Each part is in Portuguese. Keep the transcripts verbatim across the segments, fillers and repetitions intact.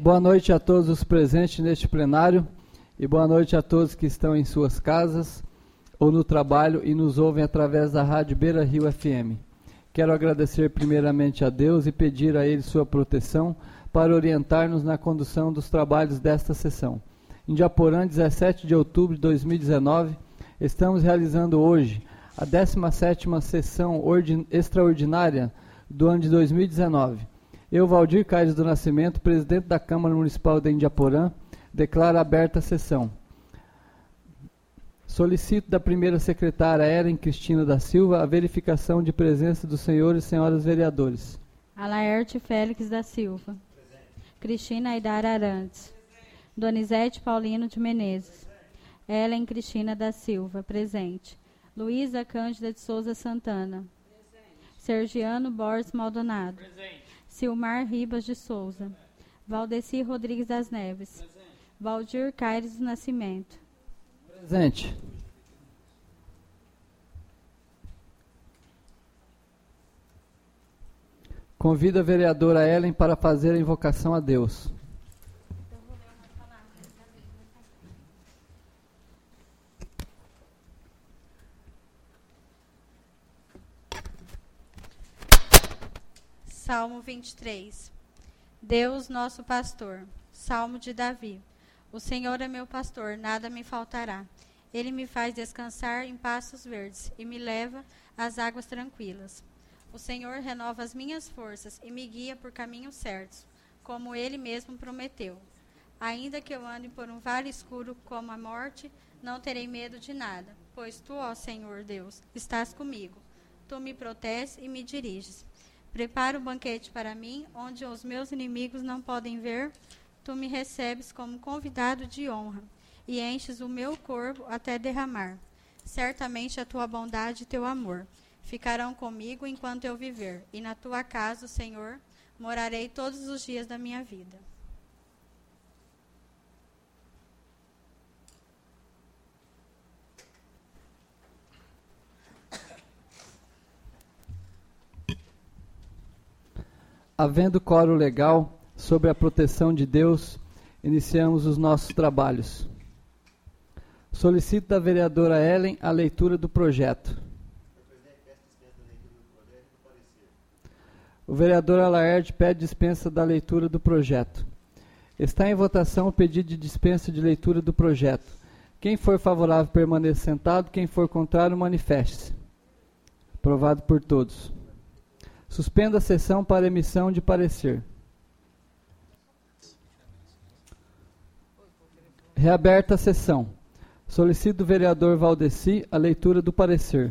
Boa noite a todos os presentes neste plenário e boa noite a todos que estão em suas casas ou no trabalho e nos ouvem através da Rádio Beira Rio F M. Quero agradecer primeiramente a Deus e pedir a Ele sua proteção para orientar-nos na condução dos trabalhos desta sessão. Em Diaporã, dezessete de outubro de dois mil e dezenove, estamos realizando hoje a décima sétima sessão extraordinária do ano de dois mil e dezenove. Eu, Valdir Caires do Nascimento, presidente da Câmara Municipal de Indiaporã, declaro aberta a sessão. Solicito da primeira secretária Ellen Cristina da Silva a verificação de presença dos senhores e senhoras vereadores. Alaerte Félix da Silva. Presente. Cristina Aidara Arantes. Presente. Donizete Paulino de Menezes. Presente. Ellen Cristina da Silva. Presente. Luísa Cândida de Souza Santana. Presente. Sergiano Borges Maldonado. Presente. Silmar Ribas de Souza. Valdeci Rodrigues das Neves. Presente. Valdir Caires do Nascimento. Presente. Convido a vereadora Ellen para fazer a invocação a Deus. Salmo vinte e três. Deus, nosso pastor. Salmo de Davi. O Senhor é meu pastor, nada me faltará. Ele me faz descansar em pastos verdes e me leva às águas tranquilas. O Senhor renova as minhas forças e me guia por caminhos certos, como Ele mesmo prometeu. Ainda que eu ande por um vale escuro como a morte, não terei medo de nada, pois Tu, ó Senhor Deus, estás comigo. Tu me proteges e me diriges. Prepara um banquete para mim, onde os meus inimigos não podem ver. Tu me recebes como convidado de honra e enches o meu corpo até derramar. Certamente a Tua bondade e Teu amor ficarão comigo enquanto eu viver, e na Tua casa, Senhor, morarei todos os dias da minha vida. Havendo quórum legal sobre a proteção de Deus, iniciamos os nossos trabalhos. Solicito da vereadora Ellen a leitura do projeto. O vereador Alaerte pede dispensa da leitura do projeto. Está em votação o pedido de dispensa de leitura do projeto. Quem for favorável permaneça sentado, quem for contrário manifeste-se. Aprovado por todos. Suspenda a sessão para emissão de parecer. Reaberta a sessão. Solicito do vereador Valdeci a leitura do parecer.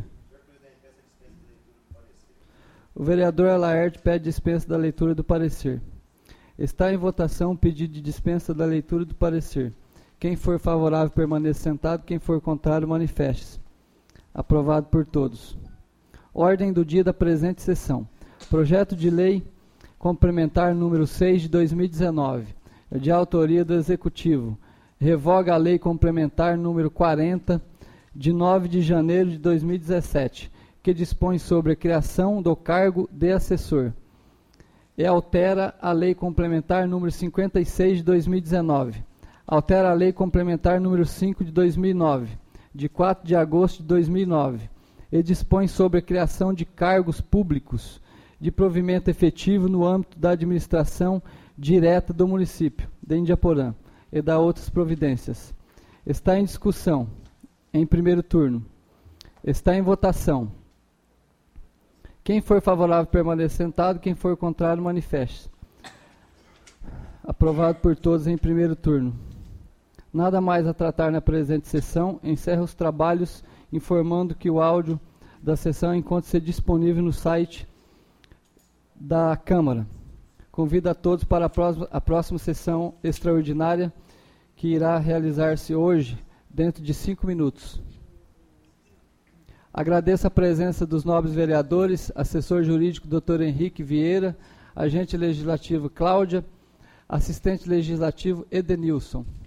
O vereador Alaerte pede dispensa da leitura do parecer. Está em votação o pedido de dispensa da leitura do parecer. Quem for favorável permaneça sentado, quem for contrário manifeste-se. Aprovado por todos. Ordem do dia da presente sessão. Projeto de lei complementar número seis de dois mil e dezenove, de autoria do Executivo. Revoga a lei complementar número quarenta, de nove de janeiro de dois mil e dezessete, que dispõe sobre a criação do cargo de assessor. E altera a lei complementar número cinquenta e seis de dois mil e dezenove. Altera a lei complementar número cinco de dois mil e nove, de quatro de agosto de dois mil e nove. E dispõe sobre a criação de cargos públicos de provimento efetivo no âmbito da administração direta do município de Indiaporã e da outras providências. Está em discussão, em primeiro turno. Está em votação. Quem for favorável permaneça sentado, quem for contrário manifeste. Aprovado por todos em primeiro turno. Nada mais a tratar na presente sessão. Encerra os trabalhos informando que o áudio da sessão encontra-se disponível no site da Câmara. Convido a todos para a próxima, a próxima sessão extraordinária, que irá realizar-se hoje, dentro de cinco minutos. Agradeço a presença dos nobres vereadores, assessor jurídico doutor Henrique Vieira, agente legislativo Cláudia, assistente legislativo Edenilson.